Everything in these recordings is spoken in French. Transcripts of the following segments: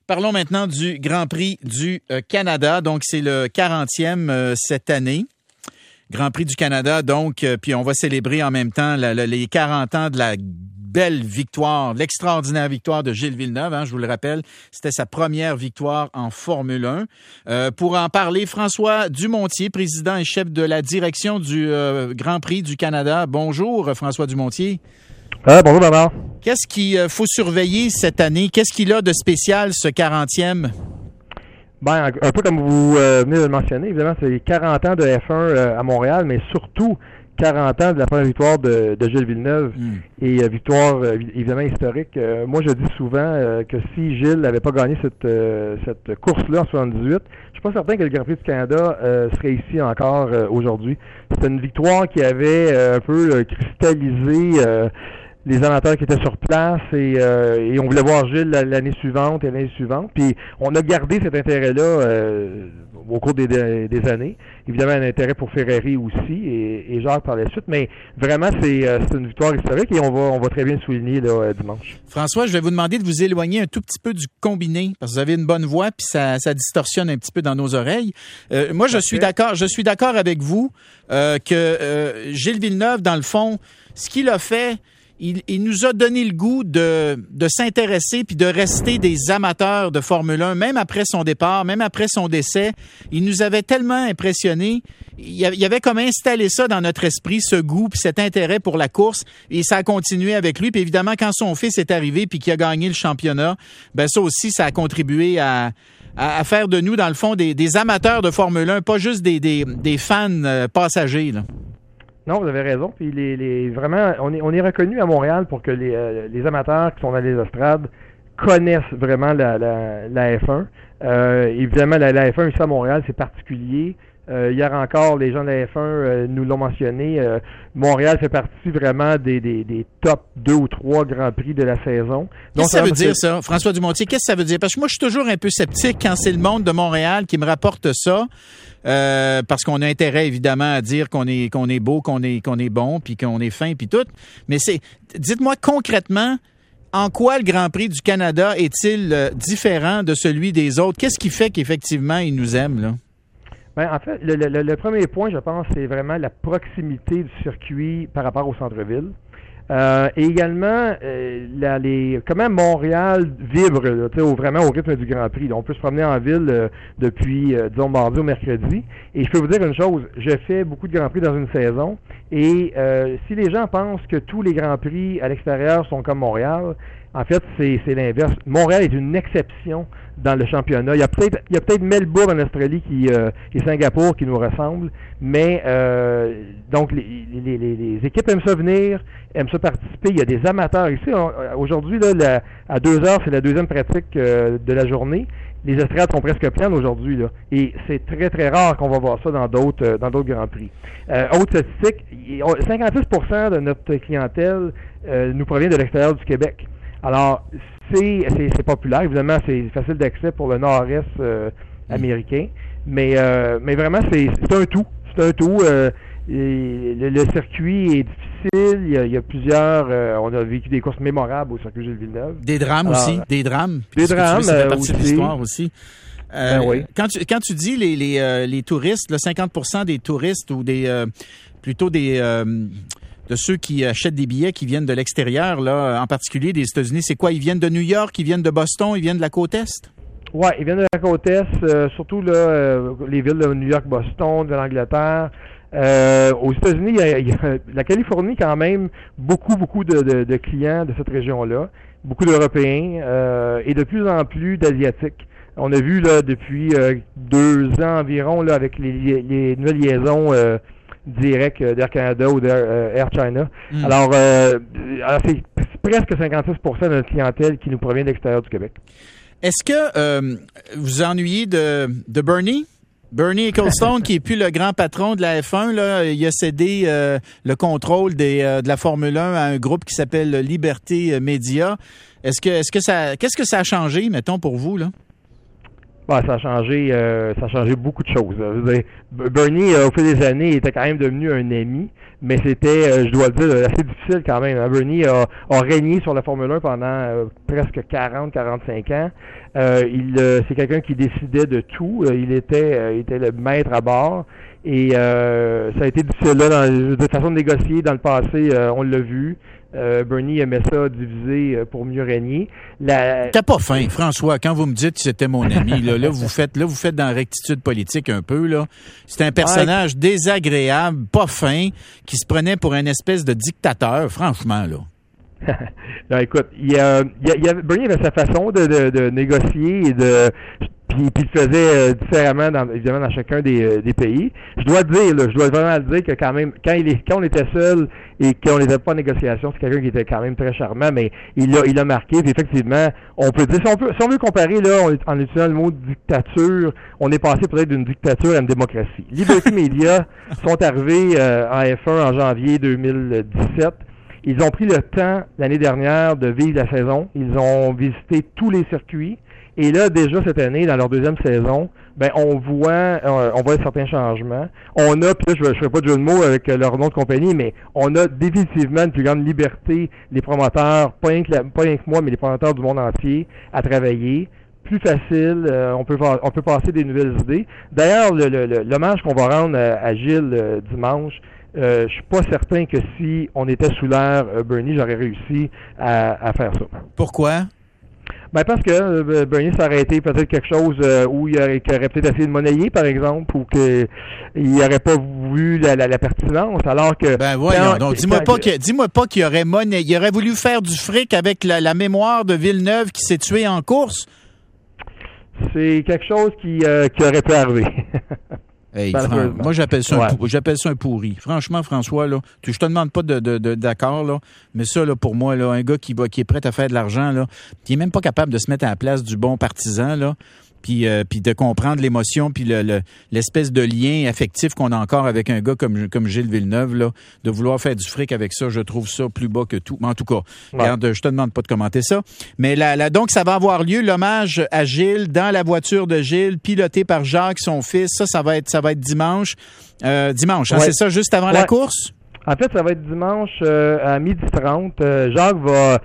Parlons maintenant du Grand Prix du Canada. Donc, c'est le 40e cette année. Grand Prix du Canada, donc, puis on va célébrer en même temps les 40 ans de la belle victoire, l'extraordinaire victoire de Gilles Villeneuve, je vous le rappelle. C'était sa première victoire en Formule 1. Pour en parler, François Dumontier, président et chef de la direction du Grand Prix du Canada. Bonjour, François Dumontier. Bonjour, Bernard. Qu'est-ce qu'il faut surveiller cette année? Qu'est-ce qu'il a de spécial, ce 40e? Ben, un peu comme vous venez de le mentionner, évidemment, c'est 40 ans de F1 à Montréal, mais surtout 40 ans de la première victoire de Gilles Villeneuve et victoire évidemment historique. Moi, je dis souvent que si Gilles n'avait pas gagné cette course-là en 78, je suis pas certain que le Grand Prix du Canada serait ici encore aujourd'hui. C'était une victoire qui avait un peu cristallisé les amateurs qui étaient sur place et on voulait voir Gilles l'année suivante et l'année suivante. Puis on a gardé cet intérêt-là au cours des années. Évidemment, un intérêt pour Ferrari aussi et Jacques par la suite. Mais vraiment, c'est une victoire historique et on va très bien le souligner là, dimanche. François, je vais vous demander de vous éloigner un tout petit peu du combiné parce que vous avez une bonne voix puis ça distorsionne un petit peu dans nos oreilles. Moi, je suis d'accord avec vous que Gilles Villeneuve, dans le fond, ce qu'il a fait, il nous a donné le goût de s'intéresser puis de rester des amateurs de Formule 1, même après son départ, même après son décès. Il nous avait tellement impressionnés. Il avait comme installé ça dans notre esprit, ce goût puis cet intérêt pour la course. Et ça a continué avec lui. Puis évidemment, quand son fils est arrivé puis qu'il a gagné le championnat, ben ça aussi, ça a contribué à faire de nous, dans le fond, des amateurs de Formule 1, pas juste des fans passagers, là. Non, vous avez raison. Puis vraiment, on est reconnu à Montréal pour que les amateurs qui sont dans les estrades connaissent vraiment la F1. Évidemment, la F1 ici à Montréal, c'est particulier. Hier encore, les gens de la F1 nous l'ont mentionné. Montréal fait partie vraiment des top 2 ou 3 Grands Prix de la saison. Qu'est-ce que ça veut dire, ça, François Dumontier? Qu'est-ce que ça veut dire? Parce que moi, je suis toujours un peu sceptique quand c'est le monde de Montréal qui me rapporte ça. Parce qu'on a intérêt, évidemment, à dire qu'on est beau, qu'on est bon, puis qu'on est fin, puis tout. Mais dites-moi concrètement, en quoi le Grand Prix du Canada est-il différent de celui des autres? Qu'est-ce qui fait qu'effectivement, ils nous aiment, là? Ben, en fait, le premier point, je pense, c'est vraiment la proximité du circuit par rapport au centre-ville. Et également, comment Montréal vibre là, vraiment au rythme du Grand Prix. Là, on peut se promener en ville depuis, disons, mardi au mercredi. Et je peux vous dire une chose, je fais beaucoup de Grands Prix dans une saison. Et si les gens pensent que tous les Grands Prix à l'extérieur sont comme Montréal, en fait, c'est l'inverse. Montréal est une exception dans le championnat. Il y a peut-être Melbourne en Australie et Singapour qui nous ressemblent, mais donc les équipes aiment ça venir, aiment ça participer. Il y a des amateurs ici. Aujourd'hui, là, à 2h, c'est la deuxième pratique de la journée. Les estrades sont presque pleines aujourd'hui, là. Et c'est très, très rare qu'on va voir ça dans d'autres Grands Prix. Autre statistique, 56% de notre clientèle nous provient de l'extérieur du Québec. Alors, c'est populaire. Évidemment, c'est facile d'accès pour le nord-est américain. Mais vraiment, c'est un tout. C'est un tout. Le circuit est difficile. Il y a plusieurs... on a vécu des courses mémorables au circuit Gilles Villeneuve. Des drames aussi. Des drames. Des drames ça fait partie de l'histoire aussi. Oui. Quand tu dis les touristes, là, 50% des touristes ou plutôt de ceux qui achètent des billets qui viennent de l'extérieur, là, en particulier des États-Unis, c'est quoi? Ils viennent de New York, ils viennent de Boston, ils viennent de la côte Est? Oui, ils viennent de la côte Est, surtout là, les villes de New York, Boston, de l'Angleterre. Aux États-Unis, il y a la Californie quand même, beaucoup de clients de cette région-là, beaucoup d'Européens et de plus en plus d'Asiatiques. On a vu là depuis 2 ans environ là avec les nouvelles liaisons direct d'Air Canada ou d'Air China. Alors c'est presque 56% de notre clientèle qui nous provient de l'extérieur du Québec. Est-ce que vous ennuyez de Bernie? Bernie Ecclestone, qui est plus le grand patron de la F1, là, il a cédé le contrôle de la Formule 1 à un groupe qui s'appelle Liberté Média. Qu'est-ce que ça a changé, mettons, pour vous, là? Bah, ça a changé beaucoup de choses. Je veux dire, Bernie, au fil des années, était quand même devenu un ami, mais c'était, je dois le dire, assez difficile quand même. Bernie a régné sur la Formule 1 pendant presque 40-45 ans. C'est quelqu'un qui décidait de tout. Il était le maître à bord. Et ça a été difficile là, de façon de négocier dans le passé, on l'a vu. Bernie aimait ça diviser pour mieux régner. T'as pas faim, François, quand vous me dites que c'était mon ami, là vous faites dans la rectitude politique un peu, là. C'est un personnage désagréable, pas fin, qui se prenait pour une espèce de dictateur, franchement, là. Non, écoute, Bernie avait sa façon de négocier et puis il le faisait différemment évidemment dans chacun des pays. Je dois vraiment le dire que quand même, quand on était seul et qu'on n'était pas en négociation, c'est quelqu'un qui était quand même très charmant, mais il a marqué, puis effectivement, on peut dire, si on veut comparer, là, en utilisant le mot dictature, on est passé peut-être d'une dictature à une démocratie. Liberty Media sont arrivés en F1 en janvier 2017. Ils ont pris le temps l'année dernière de vivre la saison. Ils ont visité tous les circuits. Et là, déjà cette année, dans leur deuxième saison, on voit certains changements. On a, puis là, je ferai pas de jeu de mots avec leur nom de compagnie, mais on a définitivement une plus grande liberté, les promoteurs, pas rien que moi, mais les promoteurs du monde entier, à travailler. Plus facile, on peut passer des nouvelles idées. D'ailleurs, l'hommage qu'on va rendre à Gilles dimanche, je suis pas certain que si on était sous l'ère Bernie, j'aurais réussi à faire ça. Pourquoi? Parce que Bernie s'aurait été peut-être quelque chose où il aurait peut-être essayé de monnayer, par exemple, ou qu'il n'aurait pas voulu la pertinence, alors que... voyons, donc dis-moi pas qu'il aurait monnaie. Il aurait voulu faire du fric avec la mémoire de Villeneuve qui s'est tué en course? C'est quelque chose qui aurait pu arriver. Hey, moi, j'appelle ça un pourri. Franchement, François, là, je te demande pas d'accord, là, mais ça, là, pour moi, là, un gars qui est prêt à faire de l'argent, là, qui est même pas capable de se mettre à la place du bon partisan, là, puis de comprendre l'émotion, puis l'espèce de lien affectif qu'on a encore avec un gars comme Gilles Villeneuve, là, de vouloir faire du fric avec ça, je trouve ça plus bas que tout. Mais en tout cas, regarde, je te demande pas de commenter ça. Mais donc, ça va avoir lieu, l'hommage à Gilles, dans la voiture de Gilles, piloté par Jacques, son fils. Ça va être dimanche. Dimanche, hein, c'est ça, juste avant la course? En fait, ça va être dimanche à 12h30. Jacques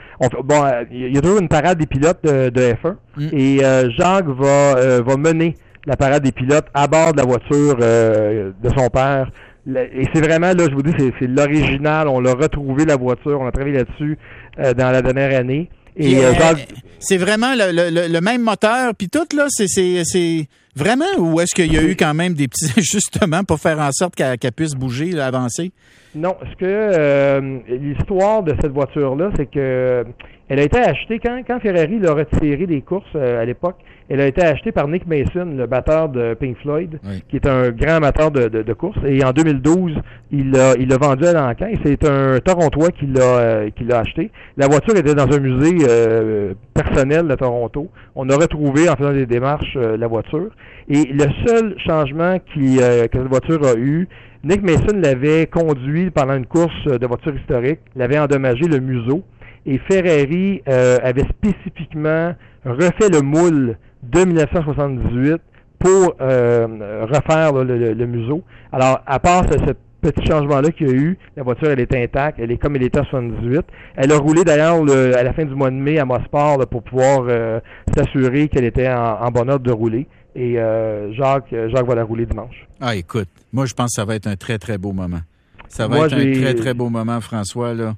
il y a toujours une parade des pilotes de F1 et Jacques va mener la parade des pilotes à bord de la voiture de son père. Et c'est vraiment, là, je vous dis, c'est l'original. On l'a retrouvé, la voiture. On a travaillé là-dessus dans la dernière année. Et c'est vraiment le même moteur, puis tout, là, c'est vraiment, ou est-ce qu'il y a eu quand même des petits ajustements pour faire en sorte qu'elle puisse bouger, là, avancer? Non, l'histoire de cette voiture-là, c'est que elle a été achetée quand Ferrari l'a retiré des courses à l'époque. Elle a été achetée par Nick Mason, le batteur de Pink Floyd, qui est un grand amateur de courses. Et en 2012, il l'a vendu à l'encan. Et c'est un Torontois qui l'a acheté. La voiture était dans un musée personnel de Toronto. On a retrouvé, en faisant des démarches, la voiture. Et le seul changement que cette voiture a eu, Nick Mason l'avait conduit pendant une course de voiture historique, l'avait endommagé le museau. Et Ferrari avait spécifiquement refait le moule de 1978 pour refaire le museau. Alors, à part ce petit changement-là qu'il y a eu, la voiture, elle est intacte, elle est comme elle était en 78. Elle a roulé d'ailleurs à la fin du mois de mai à Mosport là, pour pouvoir s'assurer qu'elle était en bonne ordre de rouler. Et Jacques va la rouler dimanche. Ah, écoute, moi, je pense que ça va être un très, très beau moment. Ça va être un très, très beau moment, François, là.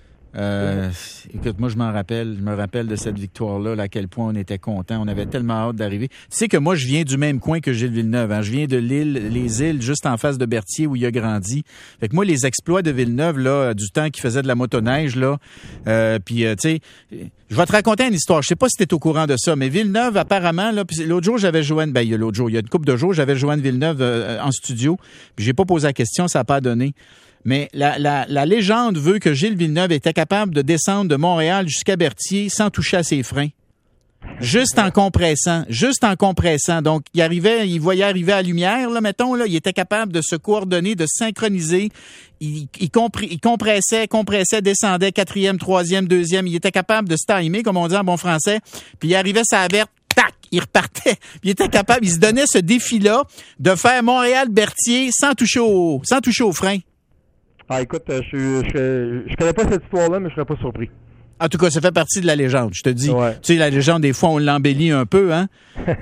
Écoute, moi, je me rappelle de cette victoire-là, à quel point on était content. On avait tellement hâte d'arriver. Tu sais que moi, je viens du même coin que Gilles Villeneuve, hein. Je viens de les îles, juste en face de Berthier, où il a grandi. Fait que moi, les exploits de Villeneuve, là, du temps qu'il faisait de la motoneige, là, puis, tu sais, je vais te raconter une histoire. Je sais pas si t'es au courant de ça, mais Villeneuve, apparemment, là, puis l'autre jour, j'avais Joanne, il y a une couple de jours, j'avais Joanne Villeneuve en studio, puis j'ai pas posé la question, ça n'a pas donné. Mais la légende veut que Gilles Villeneuve était capable de descendre de Montréal jusqu'à Berthier sans toucher à ses freins. Juste en compressant. Donc, il voyait arriver à la lumière, là, mettons, là, il était capable de se coordonner, de synchroniser. Il compressait, descendait, 4e, 3e, 2e. Il était capable de se timer, comme on dit en bon français. Puis il arrivait sa verte, tac! il repartait. Il était capable, il se donnait ce défi-là de faire Montréal-Berthier sans toucher au frein. Ah, écoute, je connais pas cette histoire-là, mais je serais pas surpris. En tout cas, ça fait partie de la légende, je te dis. Ouais. Tu sais, la légende, des fois, on l'embellit un peu, hein.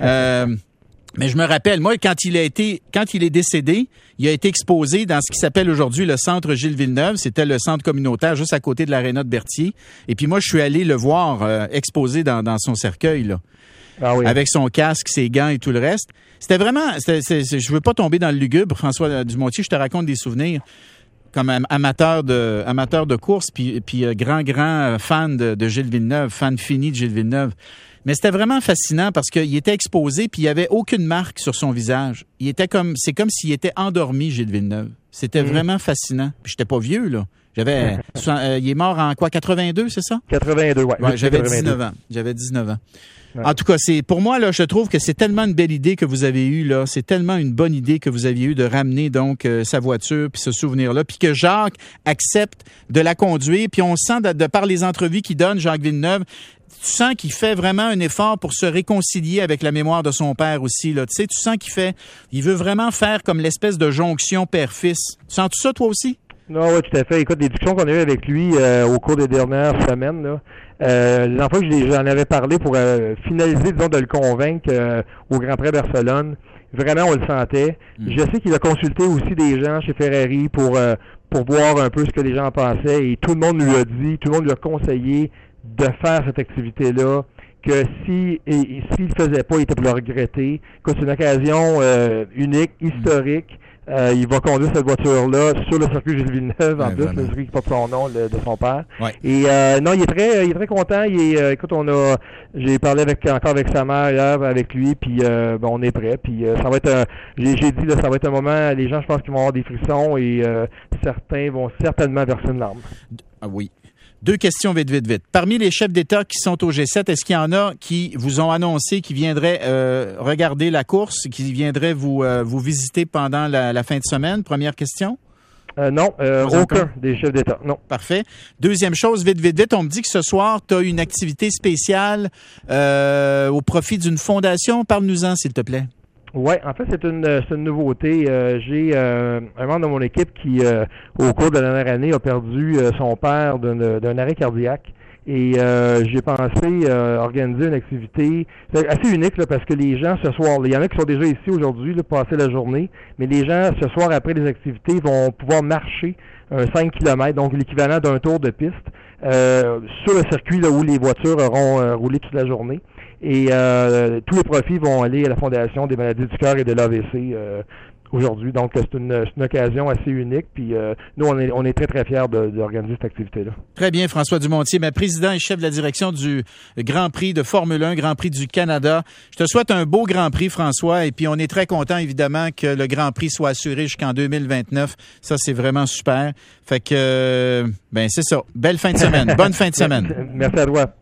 Mais je me rappelle, moi, quand il est décédé, il a été exposé dans ce qui s'appelle aujourd'hui le Centre Gilles Villeneuve. C'était le centre communautaire juste à côté de l'aréna de Berthier. Et puis moi, je suis allé le voir exposé dans son cercueil, là. Ah oui. Avec son casque, ses gants et tout le reste. C'était vraiment... je veux pas tomber dans le lugubre, François Dumontier, je te raconte des souvenirs comme amateur de course, puis grand fan de Gilles Villeneuve, fan fini de Gilles Villeneuve. Mais c'était vraiment fascinant parce qu'il était exposé puis il y avait aucune marque sur son visage. C'est comme s'il était endormi, Gilles Villeneuve. C'était vraiment fascinant. Puis j'étais pas vieux, là. Il est mort en quoi, 82, c'est ça? 82, ouais. J'avais 82. 19 ans. J'avais 19 ans. Ouais. En tout cas, pour moi, là, je trouve que c'est tellement une belle idée que vous avez eue, là. C'est tellement une bonne idée que vous aviez eue de ramener, donc, sa voiture puis ce souvenir-là. Puis que Jacques accepte de la conduire. Puis on sent, de par les entrevues qu'il donne, Jacques Villeneuve, tu sens qu'il fait vraiment un effort pour se réconcilier avec la mémoire de son père aussi, là. Tu sais, tu sens il veut vraiment faire comme l'espèce de jonction père-fils. Tu sens tout ça, toi aussi? Non, oui, tout à fait. Écoute, les discussions qu'on a eues avec lui au cours des dernières semaines, là, les fois que j'en avais parlé pour finaliser, disons, de le convaincre au Grand Prix de Barcelone, vraiment, on le sentait. Je sais qu'il a consulté aussi des gens chez Ferrari pour voir un peu ce que les gens pensaient et tout le monde lui a dit, tout le monde lui a conseillé de faire cette activité-là, que s'il le faisait pas, il était pour le regretter, que c'est une occasion unique, historique. Il va conduire cette voiture-là sur le circuit Gilles Villeneuve, en plus, le circuit qui porte son nom, de son père. Ouais. Et non, il est très content. Écoute, j'ai parlé encore avec sa mère hier, avec lui, puis on est prêt. Puis ça va être, j'ai dit là, ça va être un moment. Les gens, je pense qu'ils vont avoir des frissons et certains vont certainement verser une larme. Ah oui. 2 questions vite. Parmi les chefs d'État qui sont au G7, est-ce qu'il y en a qui vous ont annoncé qu'ils viendraient regarder la course, qui viendraient vous visiter pendant la fin de semaine? Première question. Non, aucun des chefs d'État, non. Parfait. Deuxième chose, vite, on me dit que ce soir, tu as une activité spéciale au profit d'une fondation. Parle-nous-en, s'il te plaît. Oui, en fait, c'est une nouveauté. J'ai un membre de mon équipe qui, au cours de la dernière année, a perdu son père d'un arrêt cardiaque. Et j'ai pensé organiser une activité assez unique là, parce que les gens ce soir, il y en a qui sont déjà ici aujourd'hui, là, passer la journée, mais les gens ce soir après les activités vont pouvoir marcher un 5 km, donc l'équivalent d'un tour de piste, sur le circuit là, où les voitures auront roulé toute la journée. Et tous les profits vont aller à la Fondation des maladies du cœur et de l'AVC aujourd'hui. Donc, c'est une occasion assez unique. Puis nous, on est très, très fiers d'organiser cette activité-là. Très bien, François Dumontier, président et chef de la direction du Grand Prix de Formule 1, Grand Prix du Canada. Je te souhaite un beau Grand Prix, François. Et puis, on est très content, évidemment, que le Grand Prix soit assuré jusqu'en 2029. Ça, c'est vraiment super. Fait que, c'est ça. Belle fin de semaine. Bonne fin de semaine. Merci à toi.